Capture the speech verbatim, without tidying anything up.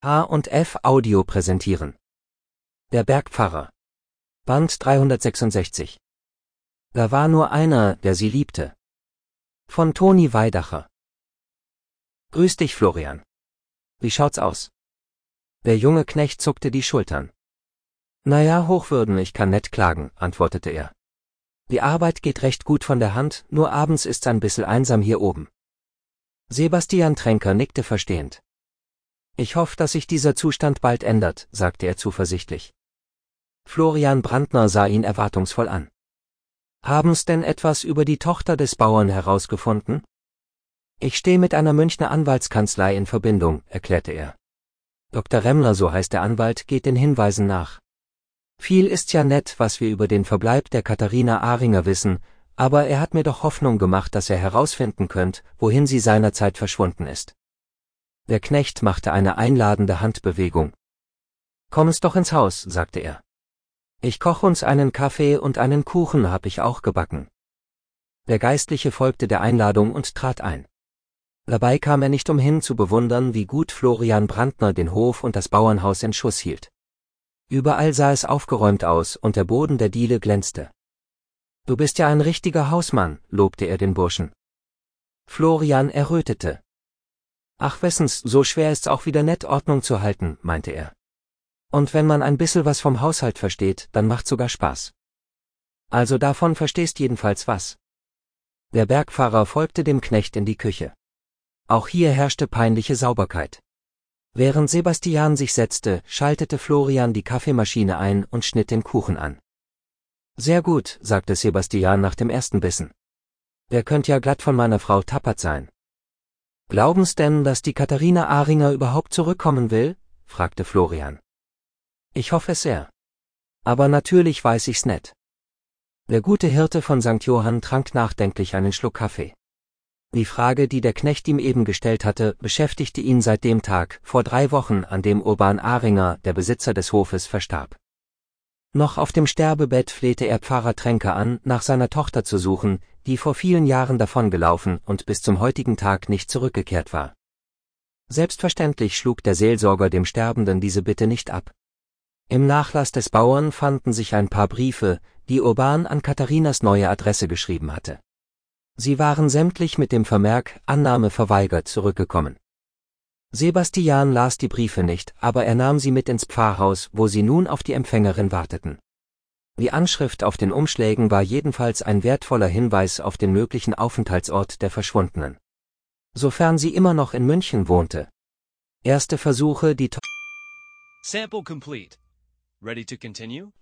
H und F Audio präsentieren. Der Bergpfarrer. Band dreihundertsechsundsechzig. Da war nur einer, der sie liebte. Von Toni Weidacher. Grüß dich, Florian. Wie schaut's aus? Der junge Knecht zuckte die Schultern. Naja, Hochwürden, ich kann nett klagen, antwortete er. Die Arbeit geht recht gut von der Hand, nur abends ist's ein bissel einsam hier oben. Sebastian Tränker nickte verstehend. Ich hoffe, dass sich dieser Zustand bald ändert, sagte er zuversichtlich. Florian Brandner sah ihn erwartungsvoll an. Haben's denn etwas über die Tochter des Bauern herausgefunden? Ich stehe mit einer Münchner Anwaltskanzlei in Verbindung, erklärte er. Doktor Remmler, so heißt der Anwalt, geht den Hinweisen nach. Viel ist ja nett, was wir über den Verbleib der Katharina Ahringer wissen, aber er hat mir doch Hoffnung gemacht, dass er herausfinden könnte, wohin sie seinerzeit verschwunden ist. Der Knecht machte eine einladende Handbewegung. Kommst doch ins Haus, sagte er. Ich koch uns einen Kaffee und einen Kuchen hab ich auch gebacken. Der Geistliche folgte der Einladung und trat ein. Dabei kam er nicht umhin zu bewundern, wie gut Florian Brandner den Hof und das Bauernhaus in Schuss hielt. Überall sah es aufgeräumt aus und der Boden der Diele glänzte. Du bist ja ein richtiger Hausmann, lobte er den Burschen. Florian errötete. Ach wessens, so schwer ist's auch wieder nett Ordnung zu halten, meinte er. Und wenn man ein bissel was vom Haushalt versteht, dann macht's sogar Spaß. Also davon verstehst jedenfalls was. Der Bergpfarrer folgte dem Knecht in die Küche. Auch hier herrschte peinliche Sauberkeit. Während Sebastian sich setzte, schaltete Florian die Kaffeemaschine ein und schnitt den Kuchen an. Sehr gut, sagte Sebastian nach dem ersten Bissen. Der könnt ja glatt von meiner Frau Tappert sein. Glauben's denn, dass die Katharina Ahringer überhaupt zurückkommen will? Fragte Florian. Ich hoffe es sehr. Aber natürlich weiß ich's nicht. Der gute Hirte von Sankt Johann trank nachdenklich einen Schluck Kaffee. Die Frage, die der Knecht ihm eben gestellt hatte, beschäftigte ihn seit dem Tag, vor drei Wochen, an dem Urban Ahringer, der Besitzer des Hofes, verstarb. Noch auf dem Sterbebett flehte er Pfarrer Tränker an, nach seiner Tochter zu suchen, die vor vielen Jahren davongelaufen und bis zum heutigen Tag nicht zurückgekehrt war. Selbstverständlich schlug der Seelsorger dem Sterbenden diese Bitte nicht ab. Im Nachlass des Bauern fanden sich ein paar Briefe, die Urban an Katharinas neue Adresse geschrieben hatte. Sie waren sämtlich mit dem Vermerk Annahme verweigert zurückgekommen. Sebastian las die Briefe nicht, aber er nahm sie mit ins Pfarrhaus, wo sie nun auf die Empfängerin warteten. Die Anschrift auf den Umschlägen war jedenfalls ein wertvoller Hinweis auf den möglichen Aufenthaltsort der Verschwundenen. Sofern sie immer noch in München wohnte. Erste Versuche, die... Sample complete. Ready to continue?